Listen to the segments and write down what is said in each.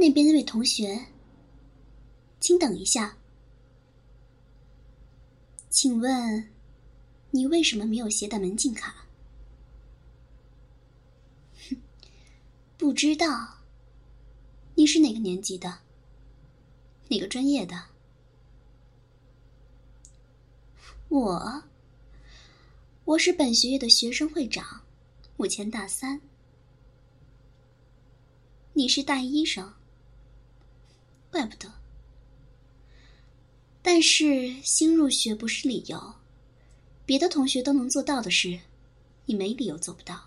那边那位同学，请等一下。请问，你为什么没有携带门禁卡？不知道。你是哪个年级的？哪个专业的？我是本学院的学生会长，目前大3。你是大1生，怪不得。但是新入学不是理由，别的同学都能做到的事，你没理由做不到。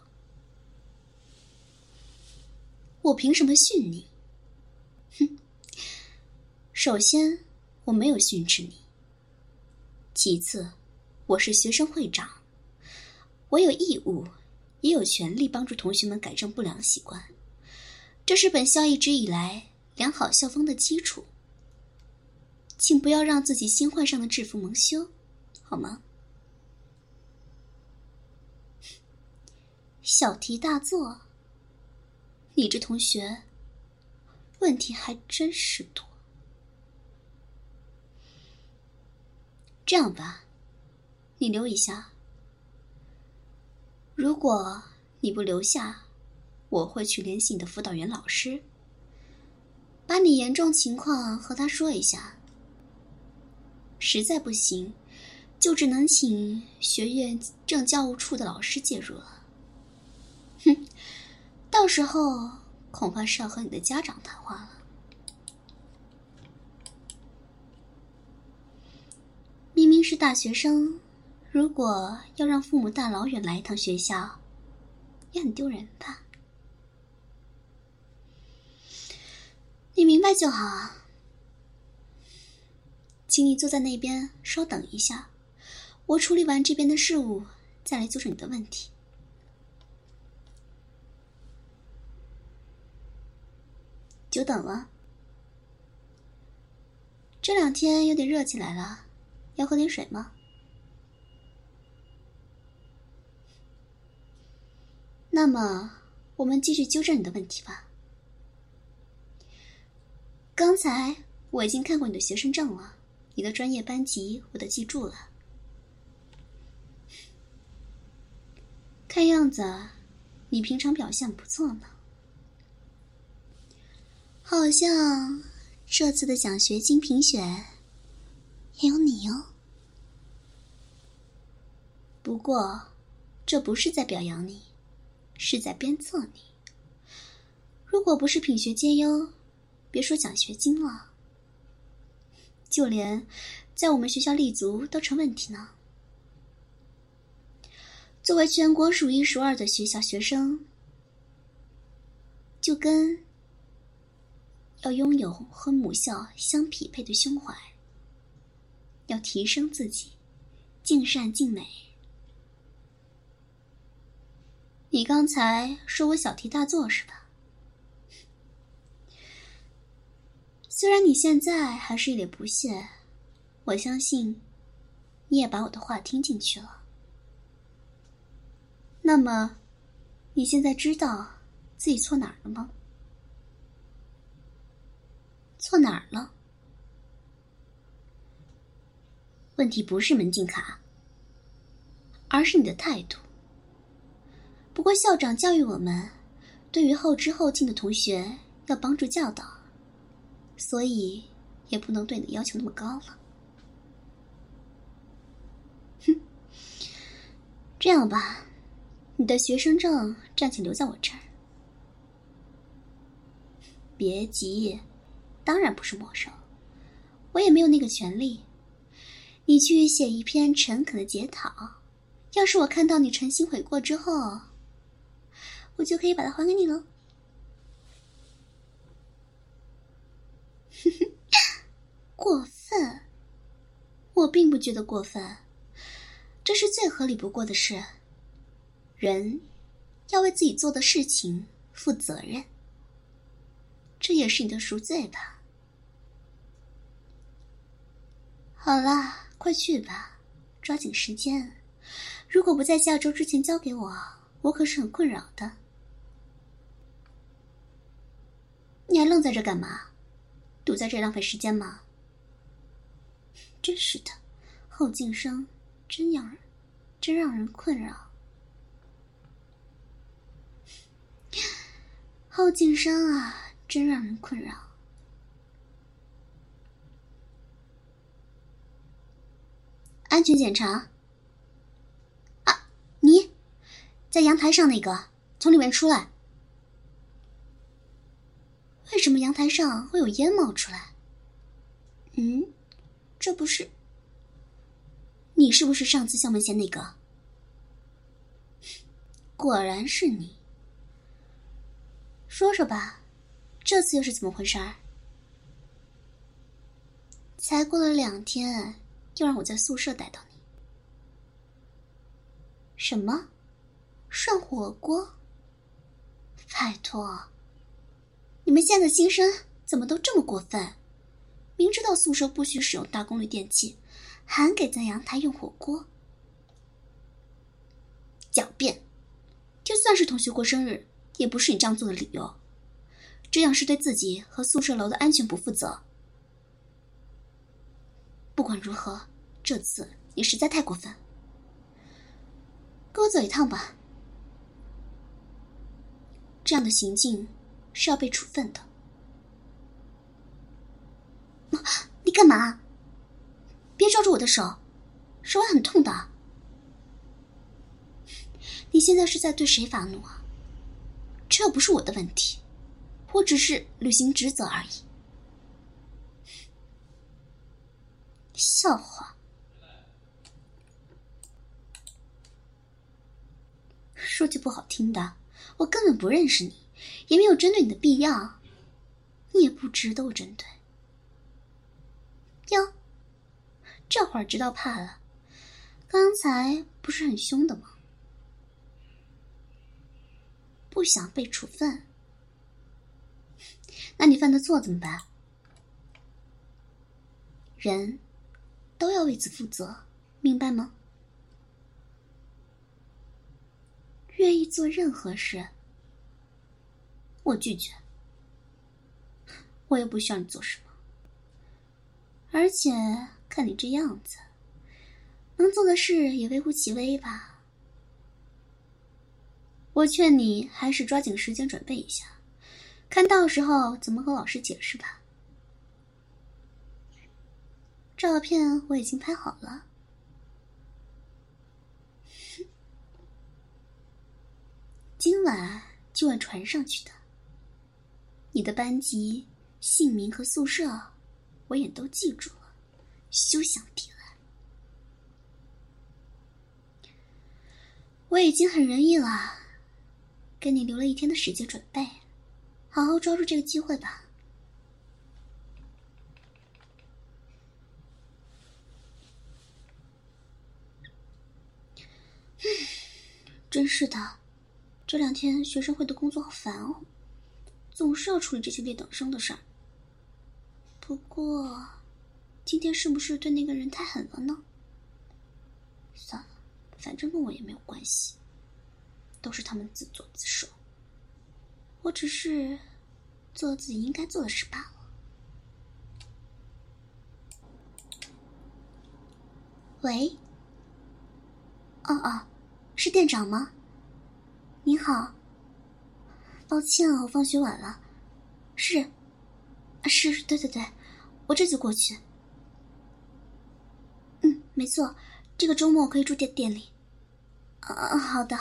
我凭什么训你？哼！首先，我没有训斥你。其次，我是学生会长，我有义务，也有权利帮助同学们改正不良习惯，这是本校一直以来良好校风的基础。请不要让自己新换上的制服蒙羞，好吗？小题大做，你这同学问题还真是多。这样吧，你留一下。如果你不留下，我会去联系你的辅导员老师，把你严重情况和他说一下。实在不行，就只能请学院政教务处的老师介入了。哼，到时候恐怕是要和你的家长谈话了。明明是大学生，如果要让父母大老远来一趟学校，也很丢人吧？你明白就好啊。请你坐在那边稍等一下，我处理完这边的事务，再来纠正你的问题。久等了。这2天有点热起来了，要喝点水吗？那么，我们继续纠正你的问题吧。刚才我已经看过你的学生证了，你的专业班级我都记住了。看样子，你平常表现不错呢。好像这次的奖学金评选也有你哦。不过，这不是在表扬你，是在鞭策你。如果不是品学兼优，别说奖学金了，就连在我们学校立足都成问题呢。作为全国数1数2的学校学生，就跟要拥有和母校相匹配的胸怀，要提升自己，尽善尽美。你刚才说我小题大做是吧？虽然你现在还是一脸不屑，我相信你也把我的话听进去了。那么，你现在知道自己错哪儿了吗？错哪儿了？问题不是门禁卡，而是你的态度。不过校长教育我们，对于后知后进的同学要帮助教导，所以也不能对你的要求那么高了。哼，这样吧，你的学生证暂且留在我这儿。别急，当然不是没收，我也没有那个权利。你去写一篇诚恳的检讨，要是我看到你诚心悔过之后，我就可以把它还给你了。过分？我并不觉得过分，这是最合理不过的事。人要为自己做的事情负责任，这也是你的赎罪吧。好啦，快去吧，抓紧时间。如果不在下周之前交给我，我可是很困扰的。 你还愣在这干嘛？堵在这浪费时间吗？真是的，后进生真让人困扰。后进生啊，真让人困扰。安全检查。啊，你在阳台上那个，从里面出来。为什么阳台上会有烟冒出来？这不是……你是不是上次校门前那个？果然是你。说说吧，这次又是怎么回事儿？才过了2天，又让我在宿舍逮到你。什么？涮火锅？拜托，你们现在新生怎么都这么过分？明知道宿舍不许使用大功率电器，还给在阳台用火锅。狡辩！就算是同学过生日，也不是你这样做的理由。这样是对自己和宿舍楼的安全不负责。不管如何，这次你实在太过分。跟我走一趟吧。这样的行径是要被处分的。你干嘛？别抓住我的手，手会很痛的。你现在是在对谁发怒啊？这又不是我的问题，我只是履行职责而已。笑话。说句不好听的，我根本不认识你，也没有针对你的必要，你也不值得我针对。哟，这会儿知道怕了，刚才不是很凶的吗？不想被处分，那你犯的错怎么办？人都要为此负责，明白吗？愿意做任何事，我拒绝。我也不需要你做什么，而且看你这样子，能做的事也微乎其微吧。我劝你还是抓紧时间准备一下，看到时候怎么和老师解释吧。照片我已经拍好了，今晚就会传上去的。你的班级、姓名和宿舍我也都记住了，休想抵赖。我已经很仁义了，给你留了1天的时间准备，好好抓住这个机会吧。真是的，这2天学生会的工作好烦哦，总是要处理这些劣等生的事儿。不过，今天是不是对那个人太狠了呢？算了，反正跟我也没有关系，都是他们自作自受。我只是做自己应该做的事罢了。喂？哦，是店长吗？您好。抱歉啊，我放学晚了。是，对，我这就过去。没错，这个周末可以住店里。好的。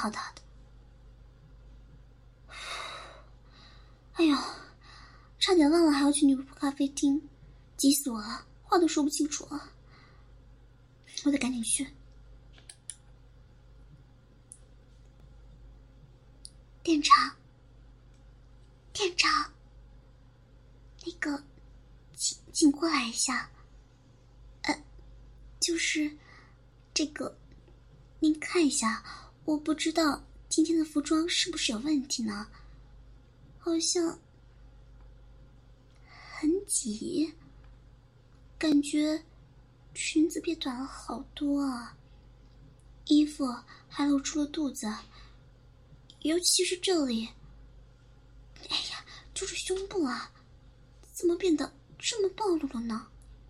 哎呦，差点忘了还要去女仆咖啡厅，急死我了，话都说不清楚了。我得赶紧去。店长，那个，请过来一下。就是这个，您看一下，我不知道今天的服装是不是有问题呢？好像很挤，感觉裙子变短了好多啊，衣服还露出了肚子，尤其是这里，哎呀，就是胸部啊， 怎么变得这么暴露了呢？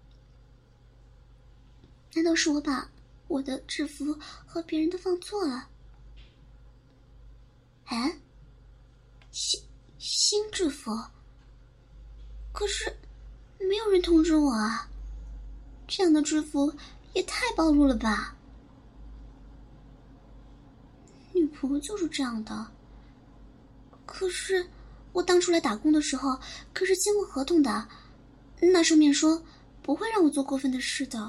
难道是我把我的制服和别人的放错了？哎，新制服，可是没有人通知我啊！这样的制服也太暴露了吧！女仆就是这样的。可是我当初来打工的时候可是签过合同的，那上面说不会让我做过分的事的。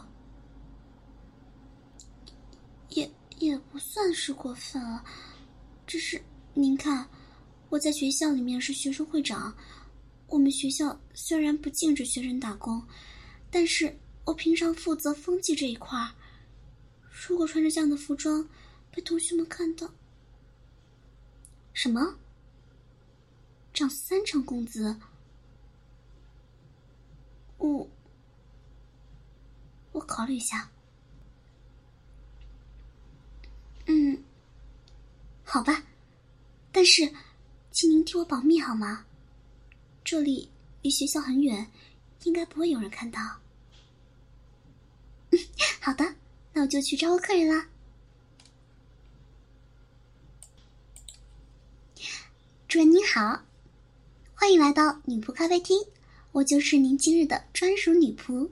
也不算是过分了，只是您看，我在学校里面是学生会长，我们学校虽然不禁止学生打工，但是我平常负责风纪这一块，如果穿着这样的服装被同学们看到。什么？涨3成工资？我考虑一下。好吧，但是请您替我保密好吗？这里离学校很远，应该不会有人看到。好的，那我就去招呼客人啦。主人您好，欢迎来到女仆咖啡厅，我就是您今日的专属女仆。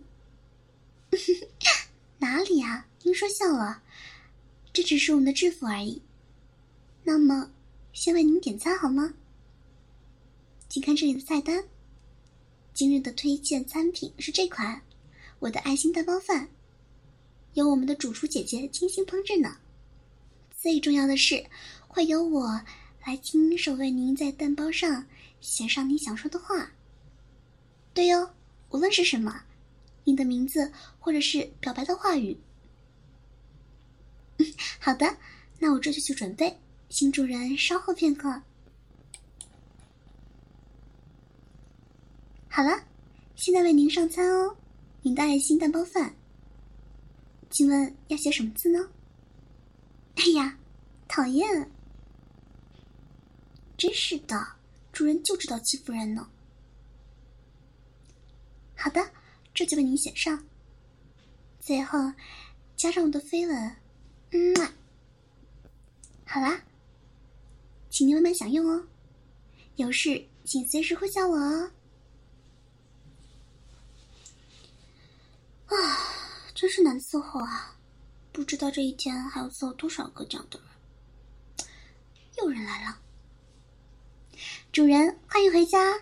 哪里啊？您说笑了，这只是我们的制服而已。那么，先为您点餐好吗？请看这里的菜单，今日的推荐餐品是这款，我的爱心蛋包饭，由我们的主厨姐姐精心烹饪呢。最重要的是，会由我来亲手为您在蛋包上写上您想说的话。对哦，无论是什么，您的名字或者是表白的话语。好的，那我这就去准备，请主人稍后片刻。好了，现在为您上餐哦，您的爱心蛋包饭。请问要写什么字呢？哎呀，讨厌！真是的，主人就知道欺负人呢。好的，这就为您写上。最后加上我的飞吻，好啦，请您慢慢享用哦。有事请随时呼叫我哦。啊，真是难伺候啊！不知道这一天还要伺候多少个这样的人。有人来了，主人，欢迎回家。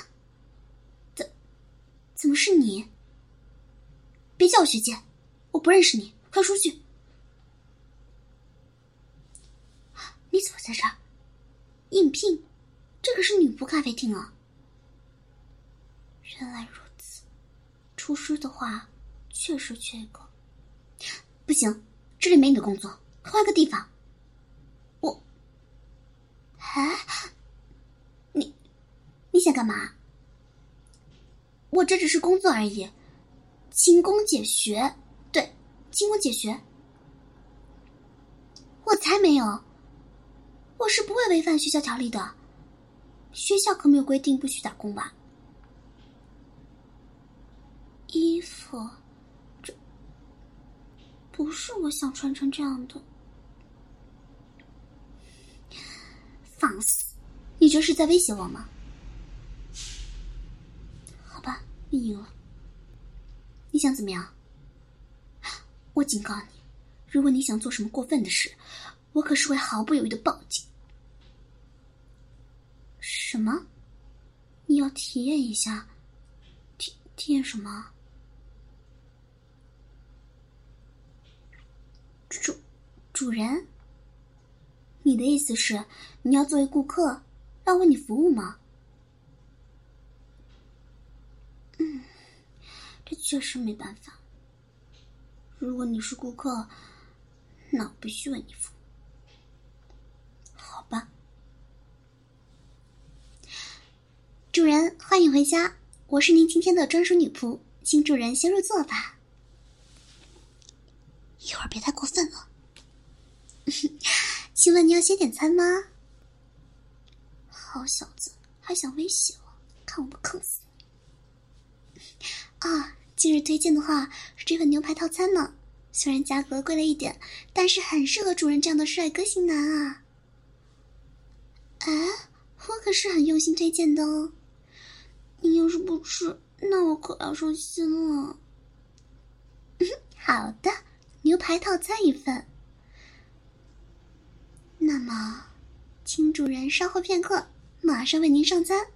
怎么是你？别叫我学姐，我不认识你，快出去！你怎么在这儿？应聘？这可是女仆咖啡厅啊！原来如此，厨师的话确实缺一个。不行，这里没你的工作，换个地方。你想干嘛？我这只是工作而已，勤工俭学。对，勤工俭学。我才没有，我是不会违反学校条例的。学校可没有规定不许打工吧？衣服，这不是我想穿成这样的。放肆！你这是在威胁我吗？好吧，你赢了。你想怎么样？我警告你，如果你想做什么过分的事，我可是会毫不犹豫的报警。什么？你要体验一下？体验什么？主人？你的意思是你要作为顾客让我为你服务吗？这确实没办法。如果你是顾客，那我必须为你服务。好吧。主人，欢迎回家，我是您今天的专属女仆，请主人先入座吧。一会儿别太过分了。请问你要先点餐吗？好小子，还想威胁我，看我不坑死你！ 啊，今日推荐的话是这份牛排套餐呢，虽然价格贵了一点，但是很适合主人这样的帅哥型男啊。哎，我可是很用心推荐的哦，你要是不吃，那我可要伤心了。好的，牛排套餐一份。那么，请主人稍后片刻，马上为您上餐。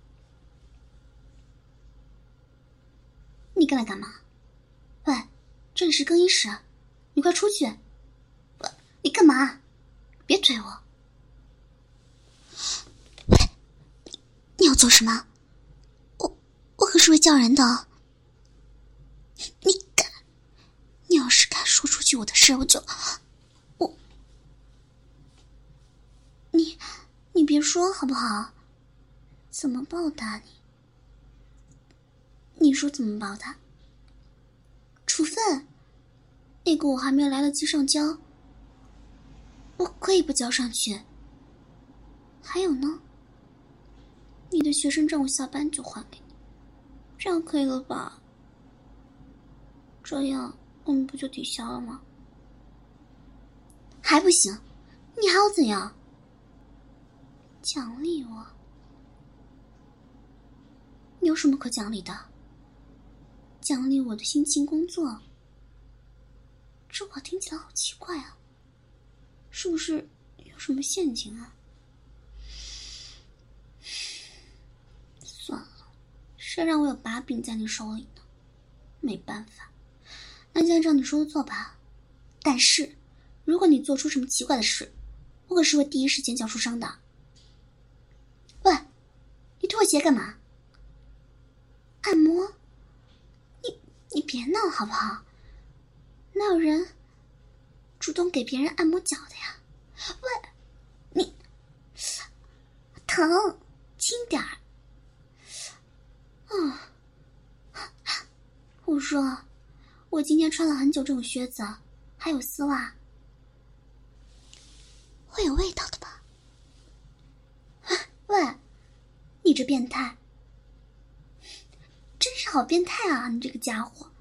你过来干嘛？喂，这里是更衣室，你快出去！不，你干嘛？别推我！喂，你要做什么？我可是会叫人的。你要是敢说出去我的事，你别说好不好？怎么报答你？你说怎么报答？处分？那个我还没有来得及上交，我可以不交上去。还有呢，你的学生证我下班就还给你，这样可以了吧？这样我们不就抵消了吗？还不行，你还要怎样？奖励我？你有什么可奖励的？奖励我的辛勤工作？这话听起来好奇怪啊，是不是有什么陷阱啊？算了，谁让我有把柄在你手里呢？没办法，那就按照你说的做吧。但是如果你做出什么奇怪的事，我可是会第一时间叫出伤的。喂，你脱鞋干嘛？按摩？你别闹好不好？哪有人主动给别人按摩脚的呀？喂，你疼，轻点儿。我说，我今天穿了很久这种靴子，还有丝袜，会有味道的吧？喂，你这变态，真是好变态啊！你这个家伙，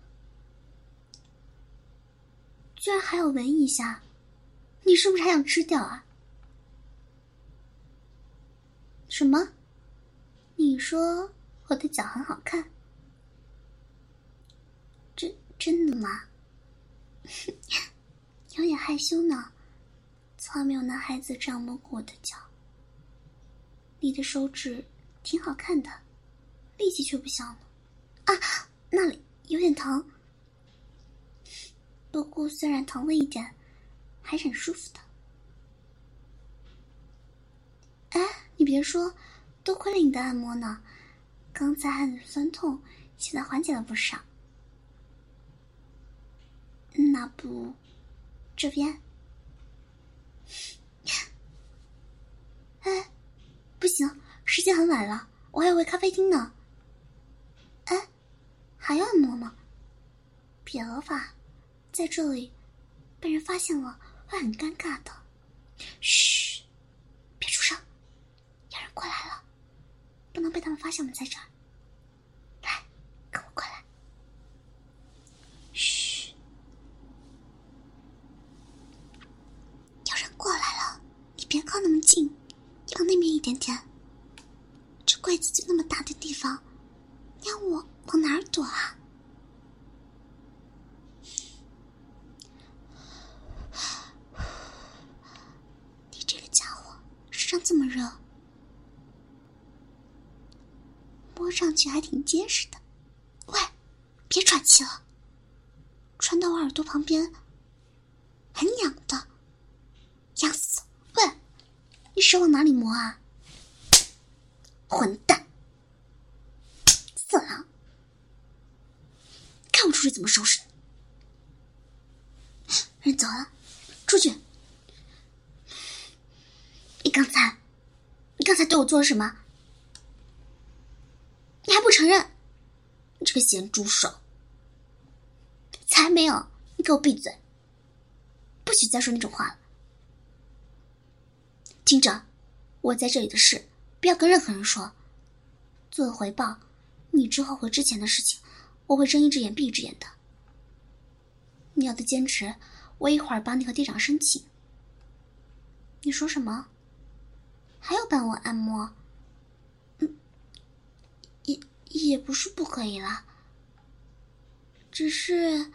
居然还要闻一下，你是不是还想吃掉啊？什么？你说我的脚很好看？真的吗？有点害羞呢，从来没有男孩子这样摸过我的脚。你的手指挺好看的，力气却不小呢。啊，那里有点疼，不过虽然疼了一点，还是很舒服的。哎，你别说，多亏了你的按摩呢，刚才还很酸痛，现在缓解了不少。那不，这边？哎，不行，时间很晚了，我还要回咖啡厅呢。哎，还要按摩吗？别了吧，在这里被人发现了会很尴尬的。嘘，别出声，有人过来了，不能被他们发现我们在这儿。来，跟我过来。嘘，有人过来了，你别靠那么近，往那边一点点。这柜子就那么大的地方，你让我往哪儿躲啊？你这个家伙身上这么热，摸上去还挺结实的。喂，别喘气了，传到我耳朵旁边，很痒的，痒死！喂，你手往哪里摸啊？混蛋，色狼！看我出去怎么收拾你！人走了，出去！你刚才对我做了什么？你还不承认？你这个咸猪手！才没有！你给我闭嘴！不许再说那种话了。听着，我在这里的事不要跟任何人说，作为回报， 你之后和之前的事情，我会睁一只眼闭一只眼的。你要的兼职，我一会儿帮你和店长申请。你说什么？还要帮我按摩？也不是不可以啦，只是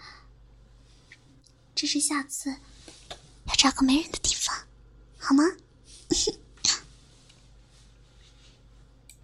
下次要找个没人的地方，好吗？